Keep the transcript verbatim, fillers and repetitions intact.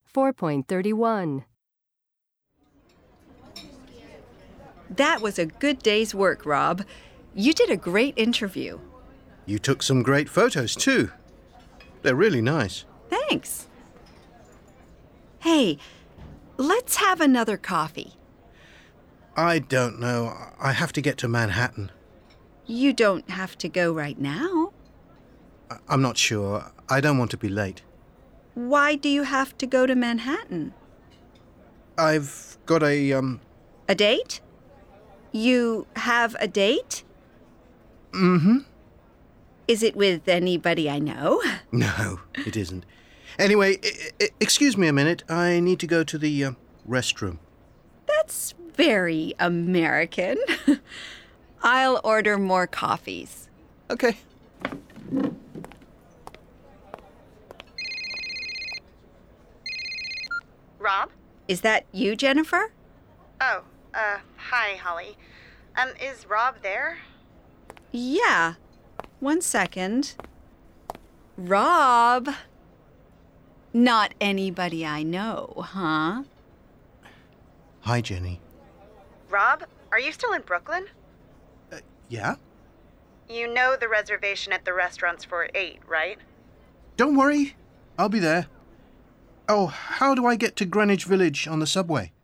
four point three one. That was a good day's work, Rob. You did a great interview. You took some great photos, too. They're really nice. Thanks. Hey, let's have another coffee. I don't know. I have to get to Manhattan. You don't have to go right now. I- I'm not sure. I don't want to be late. Why do you have to go to Manhattan? I've got a, um... A date? You have a date? Mm-hmm. Is it with anybody I know? No, it isn't. Anyway, I- I- excuse me a minute. I need to go to the uh, restroom. That's very American. I'll order more coffees. Okay. Rob? Is that you, Jennifer? Oh, uh, hi, Holly. Um, is Rob there? Yeah. One second. Rob. Not anybody I know, huh? Hi, Jenny. Rob, are you still in Brooklyn? Uh, yeah? You know the reservation at the restaurant's for eight, right? Don't worry. I'll be there. Oh, how do I get to Greenwich Village on the subway?